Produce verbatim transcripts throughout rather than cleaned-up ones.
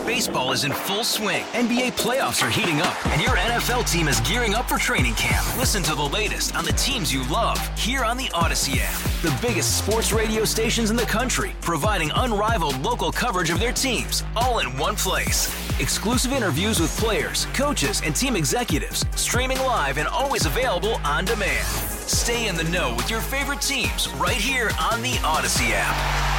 Baseball is in full swing. N B A playoffs are heating up, and your N F L team is gearing up for training camp. Listen to the latest on the teams you love here on the Odyssey app. The biggest sports radio stations in the country, providing unrivaled local coverage of their teams, all in one place. Exclusive interviews with players, coaches, and team executives, streaming live and always available on demand. Stay in the know with your favorite teams right here on the Odyssey app.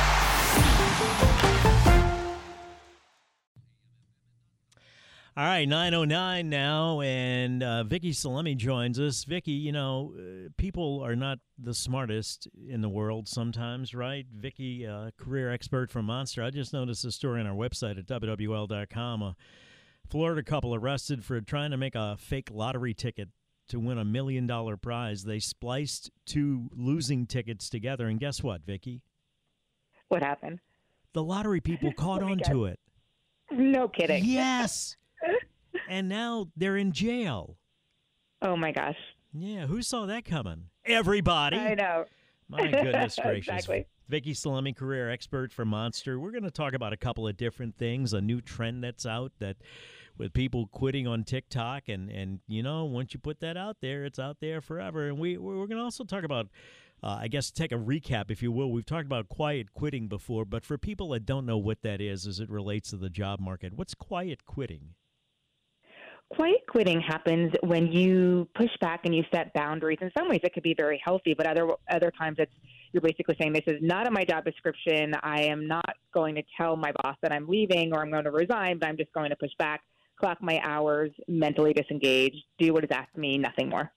All right, nine oh nine now, and uh, Vicky Salemi joins us. Vicky, you know, uh, people are not the smartest in the world sometimes, right? Vicky, uh, career expert from Monster. I just noticed a story on our website at W W L dot com. A Florida couple arrested for trying to make a fake lottery ticket to win a million-dollar prize. They spliced two losing tickets together, and guess what, Vicky? What happened? The lottery people caught oh on to it. No kidding. Yes. And now they're in jail. Oh, my gosh. Yeah, who saw that coming? Everybody. I know. My goodness gracious. Exactly. Vicky Salemi, career expert for Monster. We're going to talk about a couple of different things, a new trend that's out that with people quitting on TikTok. And, and you know, once you put that out there, it's out there forever. And we, we're going to also talk about, uh, I guess, take a recap, if you will. We've talked about quiet quitting before, but for people that don't know what that is as it relates to the job market, what's quiet quitting? Quiet quitting happens when you push back and you set boundaries. In some ways, it could be very healthy, but other other times, it's you're basically saying, "This is not in my job description. I am not going to tell my boss that I'm leaving or I'm going to resign, but I'm just going to push back, clock my hours, mentally disengage, do what is asked of me, nothing more."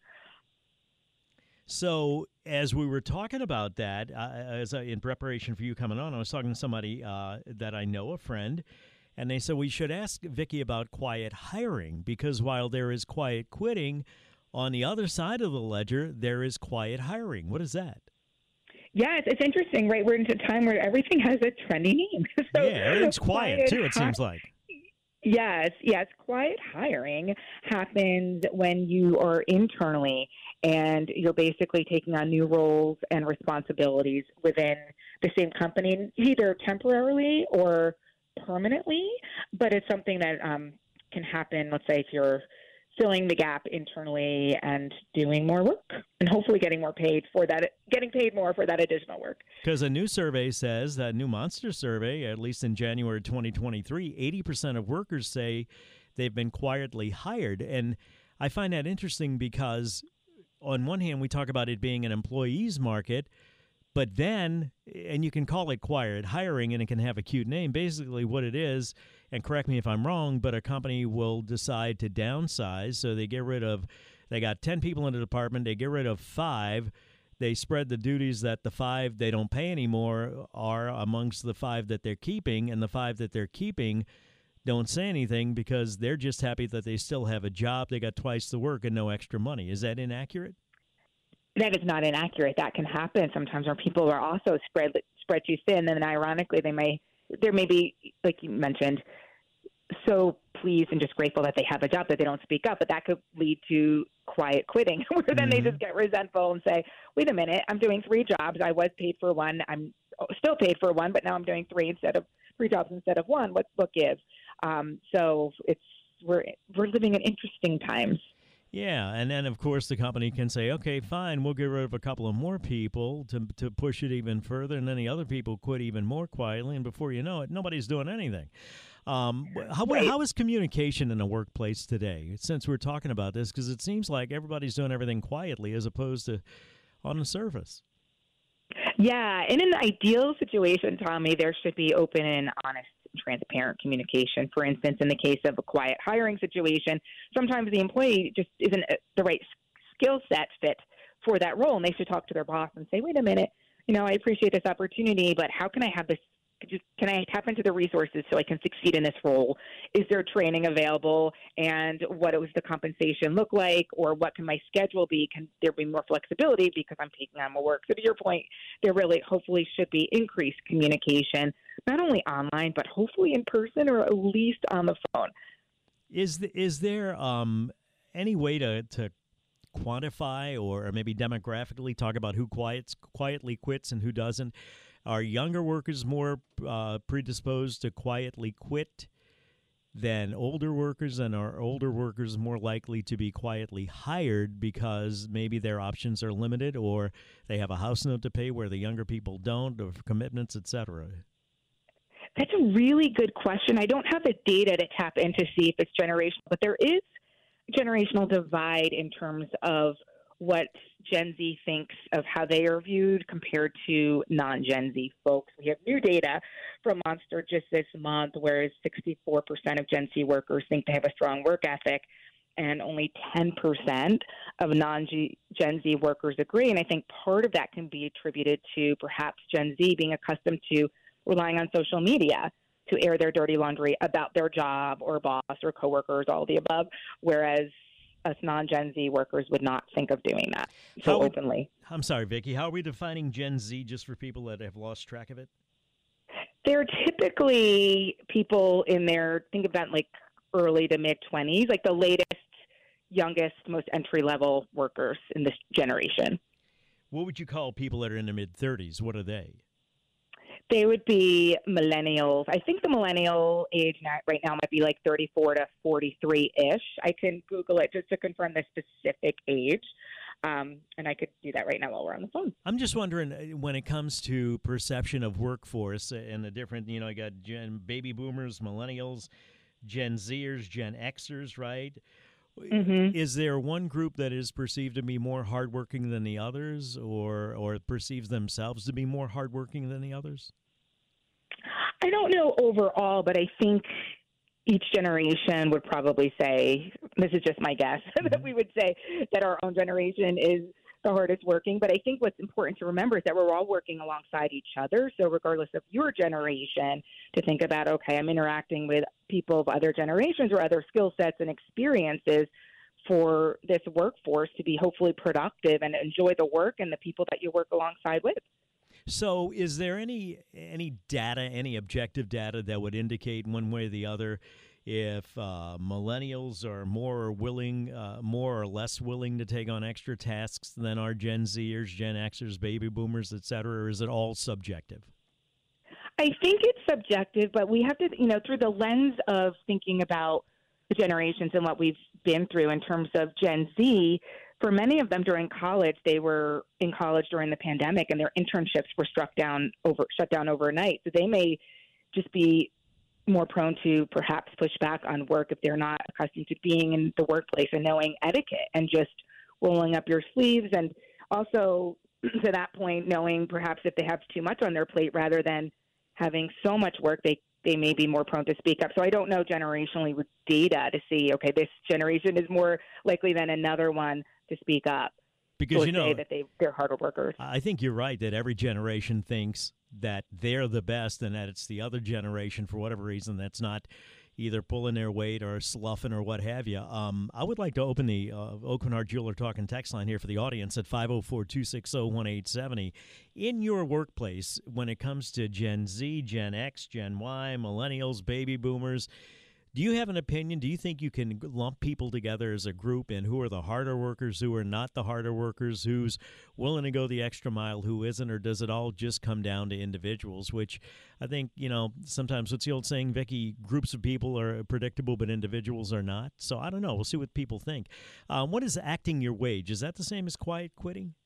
So, as we were talking about that, uh, as I, in preparation for you coming on, I was talking to somebody uh, that I know, a friend. And they said we should ask Vicky about quiet hiring because while there is quiet quitting, on the other side of the ledger, there is quiet hiring. What is that? Yeah, it's, it's interesting, right? We're in a time where everything has a trendy name. so yeah, everything's quiet, quiet, too, it hi- seems like. Yes, yes. Quiet hiring happens when you are internally and you're basically taking on new roles and responsibilities within the same company, either temporarily or permanently, but it's something that um, can happen, let's say, if you're filling the gap internally and doing more work and hopefully getting more paid for that, getting paid more for that additional work. Because a new survey says, that new Monster survey, at least in January twenty twenty-three, eighty percent of workers say they've been quietly hired. And I find that interesting because on one hand, we talk about it being an employee's market, but then, and you can call it quiet hiring, and it can have a cute name. Basically what it is, and correct me if I'm wrong, but a company will decide to downsize. So they get rid of, they got ten people in the department, they get rid of five. They spread the duties that the five they don't pay anymore are amongst the five that they're keeping, and the five that they're keeping don't say anything because they're just happy that they still have a job. They got twice the work and no extra money. Is that inaccurate? That is not inaccurate. That can happen sometimes where people are also spread spread too thin, and then ironically, they may there may be, like you mentioned, so pleased and just grateful that they have a job that they don't speak up, but that could lead to quiet quitting, where then mm-hmm. they just get resentful and say, "Wait a minute, I'm doing three jobs. I was paid for one. I'm still paid for one, but now I'm doing three instead of three jobs instead of one. What what gives?" Um, so it's we're we're living in interesting times. Yeah, and then, of course, the company can say, okay, fine, we'll get rid of a couple of more people to to push it even further, and then the other people quit even more quietly, and before you know it, nobody's doing anything. Um, how, right. how is communication in a workplace today, since we're talking about this, because it seems like everybody's doing everything quietly as opposed to on the surface? Yeah, in an ideal situation, Tommy, there should be open and honest, transparent communication. For instance, in the case of a quiet hiring situation, sometimes the employee just isn't the right skill set fit for that role, and they should talk to their boss and say, "Wait a minute, you know, I appreciate this opportunity, but how can I have this? Can I tap into the resources so I can succeed in this role? Is there training available? And what does the compensation look like? Or what can my schedule be? Can there be more flexibility because I'm taking on more work?" So to your point, there really hopefully should be increased communication, not only online, but hopefully in person or at least on the phone. Is, the, is there um, any way to, to quantify or maybe demographically talk about who quiets, quietly quits and who doesn't? Are younger workers more uh, predisposed to quietly quit than older workers, and are older workers more likely to be quietly hired because maybe their options are limited or they have a house note to pay where the younger people don't, or commitments, et cetera? That's a really good question. I don't have the data to tap in to see if it's generational, but there is generational divide in terms of what Gen Z thinks of how they are viewed compared to non-Gen Z folks. We have new data from Monster just this month, whereas sixty-four percent of Gen Z workers think they have a strong work ethic, and only ten percent of non-Gen Z workers agree. And I think part of that can be attributed to perhaps Gen Z being accustomed to relying on social media to air their dirty laundry about their job or boss or coworkers, all the above, whereas us non-Gen Z workers would not think of doing that so how, openly. I'm sorry, Vicki. How are we defining Gen Z, just for people that have lost track of it? They're typically people in their, think about like early to mid-twenties, like the latest, youngest, most entry-level workers in this generation. What would you call people that are in their mid-thirties? What are they? They would be millennials. I think the millennial age now, right now might be like thirty-four to forty-three-ish. I can Google it just to confirm the specific age, um, and I could do that right now while we're on the phone. I'm just wondering, when it comes to perception of workforce and the different, you know, I got Gen baby boomers, millennials, Gen Zers, Gen Xers, right? Mm-hmm. Is there one group that is perceived to be more hardworking than the others, or or perceives themselves to be more hardworking than the others? I don't know overall, but I think each generation would probably say, this is just my guess, mm-hmm. that we would say that our own generation is the hardest working. But I think what's important to remember is that we're all working alongside each other. So regardless of your generation, to think about, okay, I'm interacting with people of other generations or other skill sets and experiences for this workforce to be hopefully productive and enjoy the work and the people that you work alongside with. So is there any any data, any objective data that would indicate one way or the other if uh, millennials are more willing, uh, more or less willing to take on extra tasks than our Gen Zers, Gen Xers, baby boomers, et cetera, or is it all subjective? I think it's subjective, but we have to, you know, through the lens of thinking about the generations and what we've been through in terms of Gen Z, for many of them during college, they were in college during the pandemic and their internships were struck down over, shut down overnight. So they may just be more prone to perhaps push back on work if they're not accustomed to being in the workplace and knowing etiquette and just rolling up your sleeves. And also, to that point, knowing perhaps if they have too much on their plate rather than having so much work, they, they may be more prone to speak up. So I don't know generationally with data to see, okay, this generation is more likely than another one to speak up. Because, or you know, say that they, they're harder workers. I think you're right that every generation thinks that they're the best and that it's the other generation, for whatever reason, that's not either pulling their weight or sloughing or what have you. Um, I would like to open the uh, Aucoin Hart Jeweler Talking text line here for the audience at five oh four, two six oh, one eight seven oh. In your workplace, when it comes to Gen Z, Gen X, Gen Y, millennials, baby boomers, do you have an opinion? Do you think you can lump people together as a group and who are the harder workers, who are not the harder workers, who's willing to go the extra mile, who isn't, or does it all just come down to individuals, which I think, you know, sometimes what's the old saying, Vicki, groups of people are predictable, but individuals are not. So I don't know. We'll see what people think. Um, what is acting your wage? Is that the same as quiet quitting?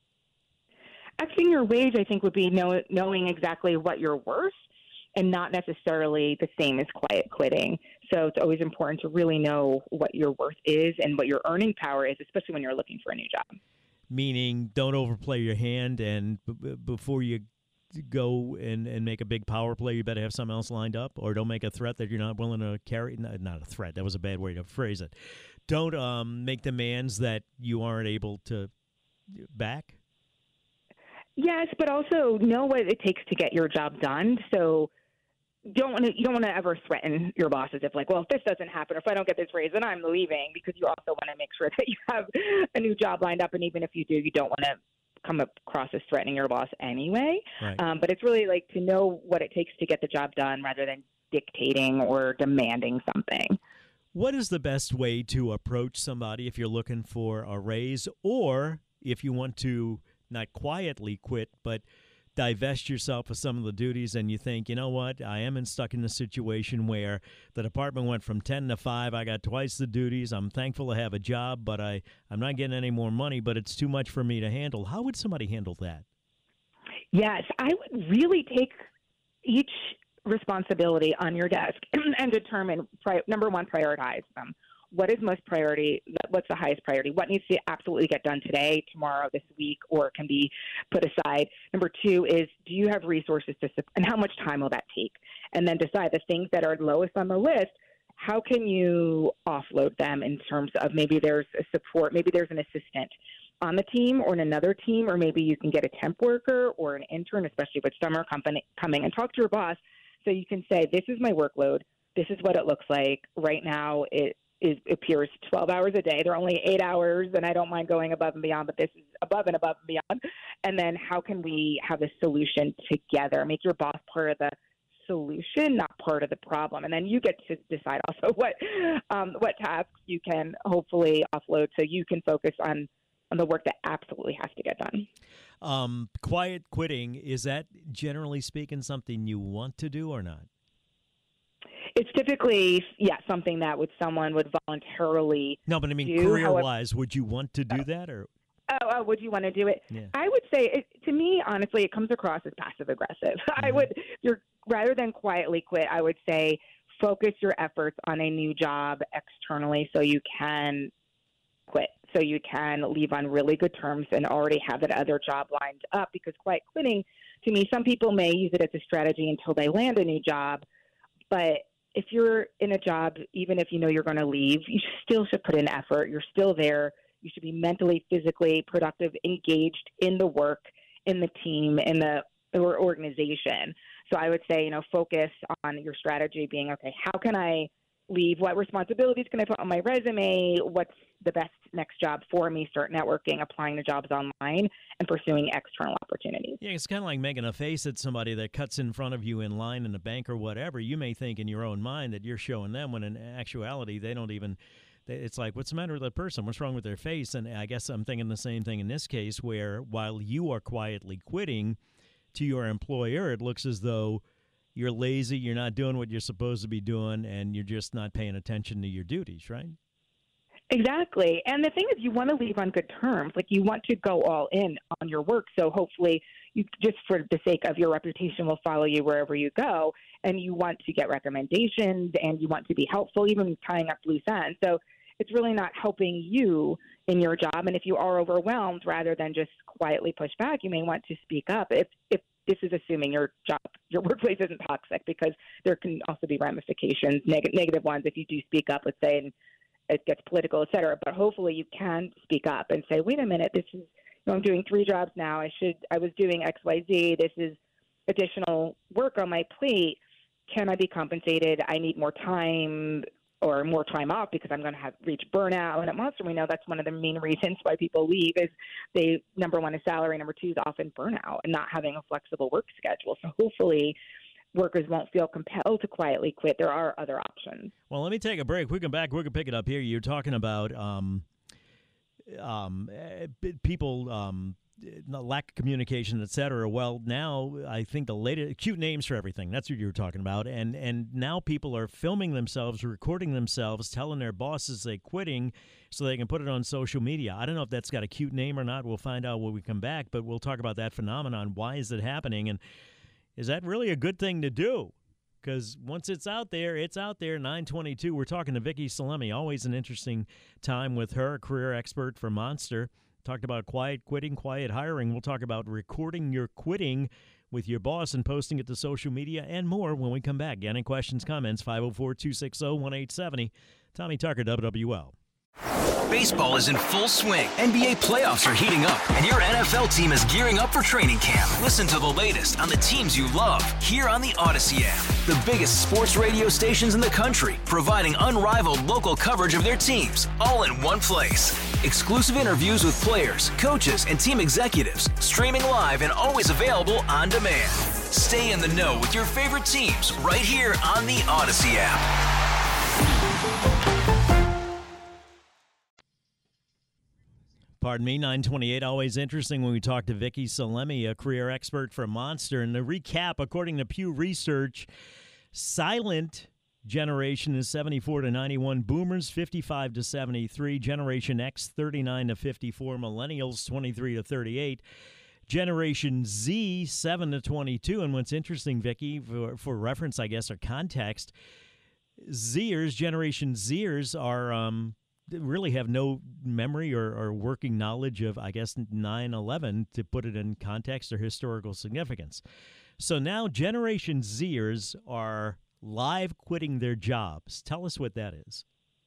Acting your wage, I think, would be know, knowing exactly what you're worth, and not necessarily the same as quiet quitting. So it's always important to really know what your worth is and what your earning power is, especially when you're looking for a new job. Meaning don't overplay your hand, and b- b- before you go and, and make a big power play, you better have something else lined up, or don't make a threat that you're not willing to carry. Not, not a threat. That was a bad way to phrase it. Don't um, make demands that you aren't able to back. Yes, but also know what it takes to get your job done. So don't want to, you don't want to ever threaten your bosses if, like, well, if this doesn't happen, or if I don't get this raise, then I'm leaving, because you also want to make sure that you have a new job lined up. And even if you do, you don't want to come across as threatening your boss anyway. Right. Um, but it's really like to know what it takes to get the job done rather than dictating or demanding something. What is the best way to approach somebody if you're looking for a raise, or if you want to not quietly quit, but divest yourself of some of the duties and you think, you know what, I am in, stuck in a situation where the department went from ten to five. I got twice the duties. I'm thankful to have a job, but I, I'm not getting any more money, but it's too much for me to handle. How would somebody handle that? Yes, I would really take each responsibility on your desk and determine, pri- number one, prioritize them. What is most priority? What's the highest priority? What needs to absolutely get done today, tomorrow, this week, or can be put aside? Number two is, do you have resources to, and how much time will that take? And then decide the things that are lowest on the list, how can you offload them in terms of maybe there's a support, maybe there's an assistant on the team or in another team, or maybe you can get a temp worker or an intern, especially with summer company coming, and talk to your boss so you can say, this is my workload. This is what it looks like. Right now, it Is, appears twelve hours a day. They're only eight hours, and I don't mind going above and beyond, but this is above and above and beyond. And then how can we have a solution together? Make your boss part of the solution, not part of the problem. And then you get to decide also what um, what tasks you can hopefully offload so you can focus on, on the work that absolutely has to get done. Um, quiet quitting, is that generally speaking something you want to do or not? It's typically, yeah, something that would someone would voluntarily No, but I mean, do. career-wise, would you want to do that? Or oh, oh, would you want to do it? Yeah. I would say, it, to me, honestly, it comes across as passive-aggressive. Mm-hmm. I would, you're rather than quietly quit, I would say focus your efforts on a new job externally so you can quit, so you can leave on really good terms and already have that other job lined up. Because quiet quitting, to me, some people may use it as a strategy until they land a new job, but if you're in a job, even if you know you're going to leave, you still should put in effort. You're still there. You should be mentally, physically productive, engaged in the work, in the team, in the or organization. So I would say, you know, focus on your strategy being, okay, how can I leave? What responsibilities can I put on my resume? What's the best next job for me? Start networking, applying to jobs online, and pursuing external opportunities. Yeah, it's kind of like making a face at somebody that cuts in front of you in line in the bank or whatever. You may think in your own mind that you're showing them when in actuality they don't even – it's like, what's the matter with that person? What's wrong with their face? And I guess I'm thinking the same thing in this case where while you are quietly quitting to your employer, it looks as though – you're lazy, you're not doing what you're supposed to be doing, and you're just not paying attention to your duties, right? Exactly. And the thing is, you want to leave on good terms. Like, you want to go all in on your work. So hopefully, you just for the sake of your reputation will follow you wherever you go. And you want to get recommendations, and you want to be helpful, even tying up loose ends. So it's really not helping you in your job. And if you are overwhelmed, rather than just quietly push back, you may want to speak up. If if this is assuming your job, your workplace isn't toxic, because there can also be ramifications, neg- negative ones, if you do speak up, let's say, and it gets political, et cetera. But hopefully you can speak up and say, wait a minute, this is, you know, I'm doing three jobs now. I should, I was doing X, Y, Z. This is additional work on my plate. Can I be compensated? I need more time or more time off because I'm going to have reach burnout. And at Monster, we know that's one of the main reasons why people leave is they, number one is salary, number two is often burnout and not having a flexible work schedule. So hopefully workers won't feel compelled to quietly quit. There are other options. Well, let me take a break. We come back. We're going to pick it up here. You're talking about um, um, people um, lack of communication, et cetera. Well, now I think the latest cute names for everything. That's what you were talking about. And and now people are filming themselves, recording themselves, telling their bosses they're quitting so they can put it on social media. I don't know if that's got a cute name or not. We'll find out when we come back, but we'll talk about that phenomenon. Why is it happening? And is that really a good thing to do? Because once it's out there, it's out there. nine twenty-two, we're talking to Vicki Salemi. Always an interesting time with her, a career expert for Monster. Talked about quiet quitting, quiet hiring. We'll talk about recording your quitting with your boss and posting it to social media and more when we come back. Any questions, comments, five oh four, two six oh, one eight seven oh. Tommy Tucker, W W L. Baseball is in full swing. N B A playoffs are heating up, and your N F L team is gearing up for training camp. Listen to the latest on the teams you love here on the Odyssey app. The biggest sports radio stations in the country, providing unrivaled local coverage of their teams, all in one place. Exclusive interviews with players, coaches, and team executives, streaming live and always available on demand. Stay in the know with your favorite teams right here on the Odyssey app. Pardon me, nine twenty-eight. Always interesting when we talk to Vicki Salemi, a career expert for Monster. And to recap, according to Pew Research, silent generation is seventy-four to ninety-one, boomers fifty-five to seventy-three, Generation X thirty-nine to fifty-four, millennials twenty-three to thirty-eight, Generation Z seven to twenty-two. And what's interesting, Vicki, for, for reference, I guess, or context, Zers, Generation Zers are um, really have no memory or, or working knowledge of, I guess, nine eleven, to put it in context or historical significance. So now Generation Zers are live quitting their jobs. Tell us what that is.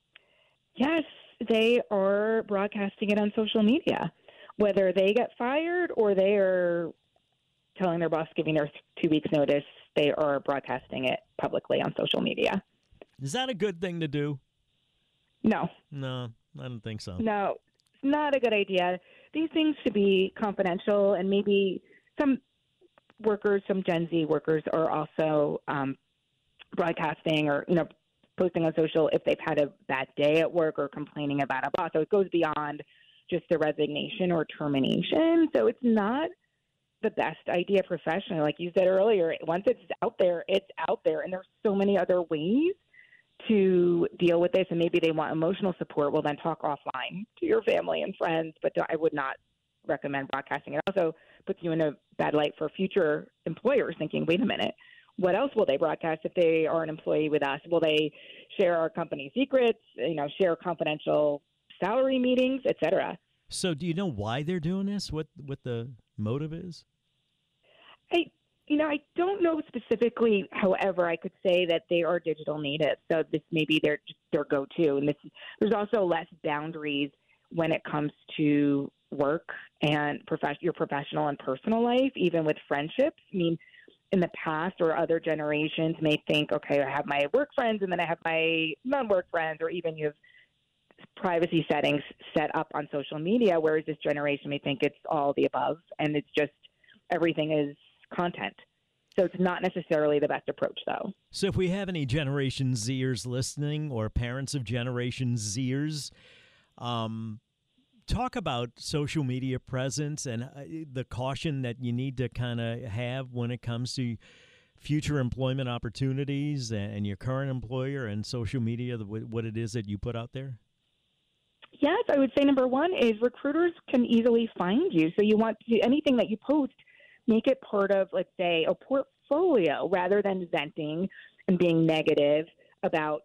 Yes, they are broadcasting it on social media. Whether they get fired or they are telling their boss, giving their two weeks notice, they are broadcasting it publicly on social media. Is that a good thing to do? No. No, I don't think so. No, it's not a good idea. These things should be confidential, and maybe some workers, some Gen Z workers are also um, broadcasting or, you know, posting on social if they've had a bad day at work or complaining about a boss. So it goes beyond just a resignation or termination. So it's not the best idea professionally. Like you said earlier, once it's out there, it's out there. And there's so many other ways to deal with this. And maybe they want emotional support. Well, then talk offline to your family and friends. But I would not recommend broadcasting. It also puts you in a bad light for future employers thinking, wait a minute, what else will they broadcast if they are an employee with us? Will they share our company secrets, you know, share confidential salary meetings, et cetera? So do you know why they're doing this? What what the motive is? I, you know, I don't know specifically. However, I could say that they are digital natives. So this may be their, their go-to. And this, there's also less boundaries when it comes to work and prof- your professional and personal life, even with friendships. I mean, in the past or other generations may think, okay, I have my work friends and then I have my non-work friends, or even you have privacy settings set up on social media, whereas this generation may think it's all the above and it's just everything is content. So it's not necessarily the best approach, though. So if we have any Generation Zers listening or parents of Generation Zers, um, talk about social media presence and uh, the caution that you need to kind of have when it comes to future employment opportunities and, and your current employer and social media, the, what it is that you put out there. Yes, I would say number one is recruiters can easily find you. So you want to, anything that you post, make it part of, let's say, a portfolio rather than venting and being negative about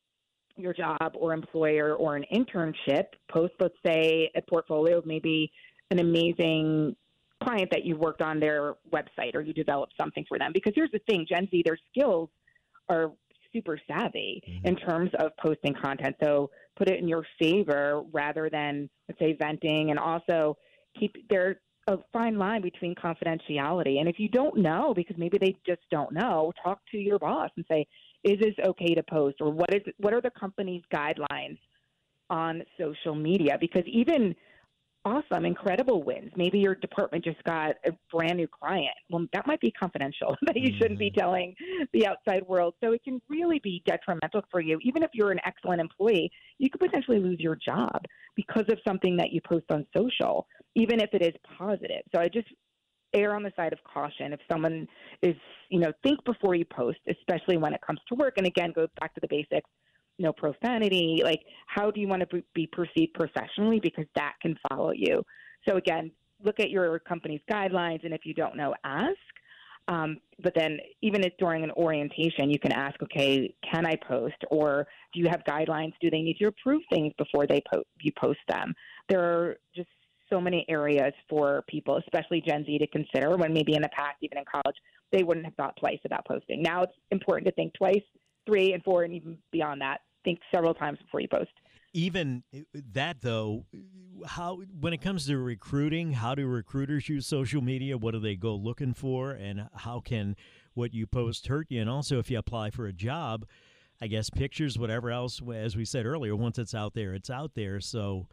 your job or employer or an internship. Post, let's say, a portfolio of maybe an amazing client that you worked on their website or you developed something for them. Because here's the thing, Gen Z, their skills are super savvy mm-hmm. in terms of posting content. So put it in your favor rather than, let's say, venting. And also keep there's a fine line between confidentiality. And if you don't know, because maybe they just don't know, talk to your boss and say, is this okay to post? Or what is what are the company's guidelines on social media? Because even awesome, incredible wins, maybe your department just got a brand new client. Well, that might be confidential that you shouldn't be telling the outside world. So it can really be detrimental for you. Even if you're an excellent employee, you could potentially lose your job because of something that you post on social, even if it is positive. So I just err on the side of caution. If someone is, you know, think before you post, especially when it comes to work. And again, goes back to the basics, no profanity. Like, how do you want to be perceived professionally? Because that can follow you. So again, look at your company's guidelines. And if you don't know, ask. Um, but then even if during an orientation, you can ask, okay, can I post? Or do you have guidelines? Do they need to approve things before they po- you post them? There are just so many areas for people, especially Gen Z, to consider when maybe in the past, even in college, they wouldn't have thought twice about posting. Now it's important to think twice, three and four, and even beyond that. Think several times before you post. Even that, though, how when it comes to recruiting, how do recruiters use social media? What do they go looking for? And how can what you post hurt you? And also, if you apply for a job, I guess pictures, whatever else, as we said earlier, once it's out there, it's out there. So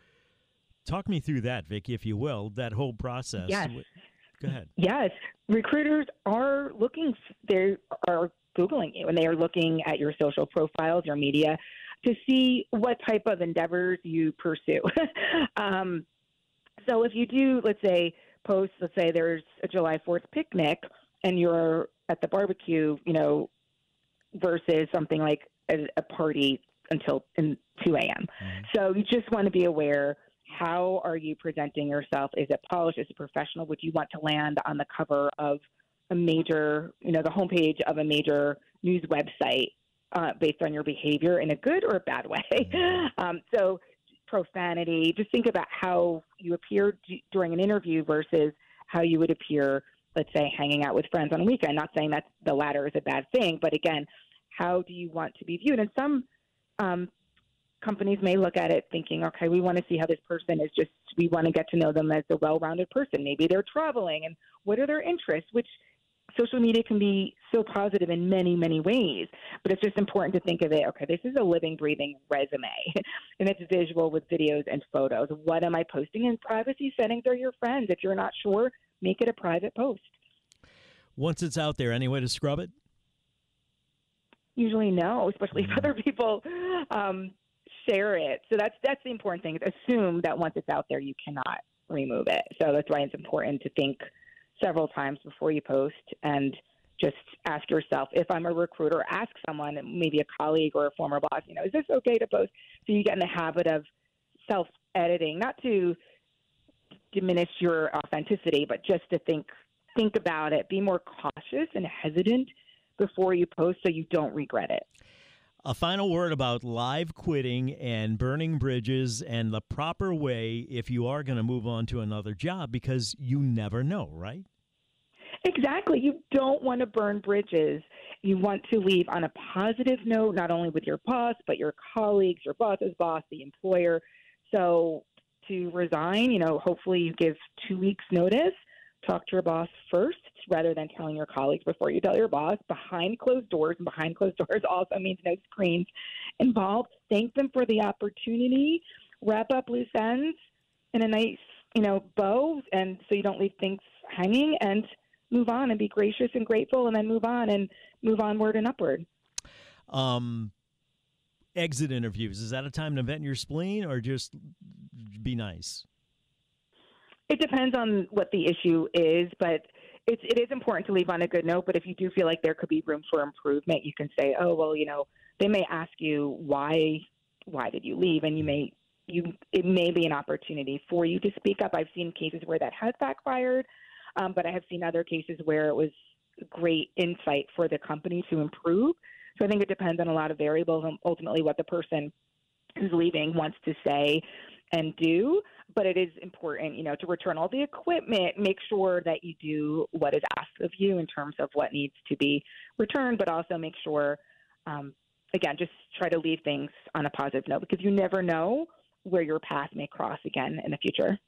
talk me through that, Vicki, if you will, that whole process. Yes. Go ahead. Yes. Recruiters are looking, they are Googling you, and they are looking at your social profiles, your media, to see what type of endeavors you pursue. um, So if you do, let's say, post, let's say there's a July fourth picnic and you're at the barbecue, you know, versus something like a, a party until in two a.m. Mm-hmm. So you just want to be aware, how are you presenting yourself? Is it polished? Is it professional? Would you want to land on the cover of a major, you know, the homepage of a major news website uh, based on your behavior in a good or a bad way? Mm-hmm. Um, so profanity, just think about how you appear d- during an interview versus how you would appear, let's say, hanging out with friends on a weekend. Not saying that the latter is a bad thing, but again, how do you want to be viewed? And some um, companies may look at it thinking, okay, we want to see how this person is just, we want to get to know them as a well-rounded person. Maybe they're traveling and what are their interests, which social media can be so positive in many, many ways. But it's just important to think of it, okay, this is a living, breathing resume, and it's visual with videos and photos. What am I posting? And privacy settings are your friends. If you're not sure, make it a private post. Once it's out there, any way to scrub it? Usually no, especially if other people um, share it. So that's that's the important thing. Assume that once it's out there, you cannot remove it. So that's why it's important to think several times before you post and just ask yourself, if I'm a recruiter, ask someone, maybe a colleague or a former boss, you know, is this okay to post? So you get in the habit of self-editing, not to diminish your authenticity, but just to think think about it. Be more cautious and hesitant before you post so you don't regret it. A final word about live quitting and burning bridges and the proper way if you are going to move on to another job, because you never know, right? Exactly. You don't want to burn bridges. You want to leave on a positive note, not only with your boss, but your colleagues, your boss's boss, the employer. So to resign, you know, hopefully you give two weeks notice. Talk to your boss first rather than telling your colleagues before you tell your boss. Behind closed doors, and behind closed doors also means no screens involved. Thank them for the opportunity. Wrap up loose ends in a nice, you know, bow, and so you don't leave things hanging, and move on and be gracious and grateful, and then move on and move onward and upward. Um, exit interviews, is that a time to vent your spleen or just be nice? It depends on what the issue is, but it's, it is important to leave on a good note. But if you do feel like there could be room for improvement, you can say, oh, well, you know, they may ask you why, why did you leave? And you may, you, it may be an opportunity for you to speak up. I've seen cases where that has backfired, um, but I have seen other cases where it was great insight for the company to improve. So I think it depends on a lot of variables and ultimately what the person who's leaving wants to say and do. But it is important, you know, to return all the equipment, make sure that you do what is asked of you in terms of what needs to be returned, but also make sure, um, again, just try to leave things on a positive note, because you never know where your path may cross again in the future.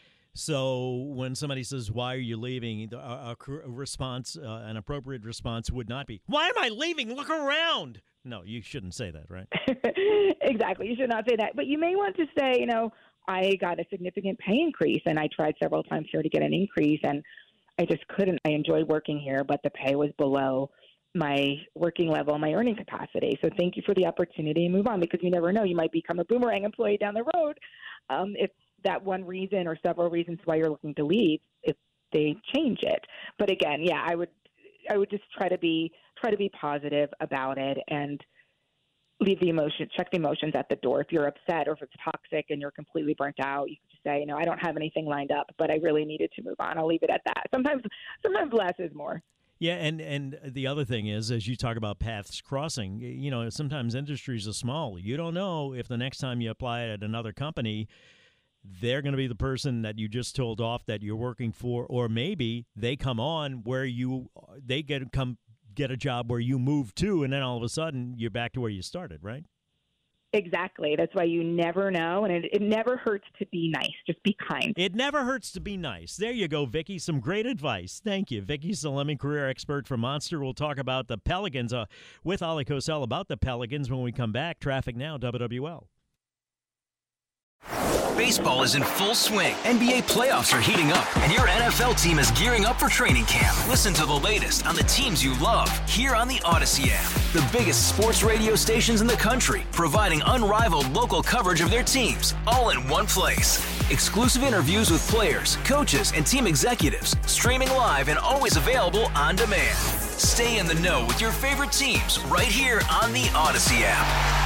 So when somebody says, why are you leaving, a, a response, uh, an appropriate response would not be, why am I leaving? Look around. No, you shouldn't say that, right? Exactly. You should not say that. But you may want to say, you know, I got a significant pay increase, and I tried several times here to get an increase, and I just couldn't. I enjoyed working here, but the pay was below my working level, my earning capacity. So thank you for the opportunity, and move on, because you never know. You might become a boomerang employee down the road um, if that one reason or several reasons why you're looking to leave, if they change it. But again, yeah, I would I would just try to be try to be positive about it and leave the emotion, check the emotions at the door. If you're upset or if it's toxic and you're completely burnt out, you can just say, you know, I don't have anything lined up, but I really needed to move on. I'll leave it at that. Sometimes, sometimes less is more. Yeah, and, and the other thing is, as you talk about paths crossing, you know, sometimes industries are small. You don't know if the next time you apply at another company, they're going to be the person that you just told off that you're working for, or maybe they come on where you they get come get a job where you move to, and then all of a sudden you're back to where you started, right? Exactly. That's why you never know, and it, it never hurts to be nice. Just be kind. It never hurts to be nice. There you go, Vicki. Some great advice. Thank you. Vicki Salemi, career expert for Monster. We'll talk about the Pelicans uh, with Ollie Cosell about the Pelicans when we come back. Traffic now, W W L. Baseball is in full swing. N B A playoffs are heating up, and your N F L team is gearing up for training camp. Listen to the latest on the teams you love here on the Odyssey app. The biggest sports radio stations in the country, providing unrivaled local coverage of their teams, all in one place. Exclusive interviews with players, coaches, and team executives, streaming live and always available on demand. Stay in the know with your favorite teams right here on the Odyssey app.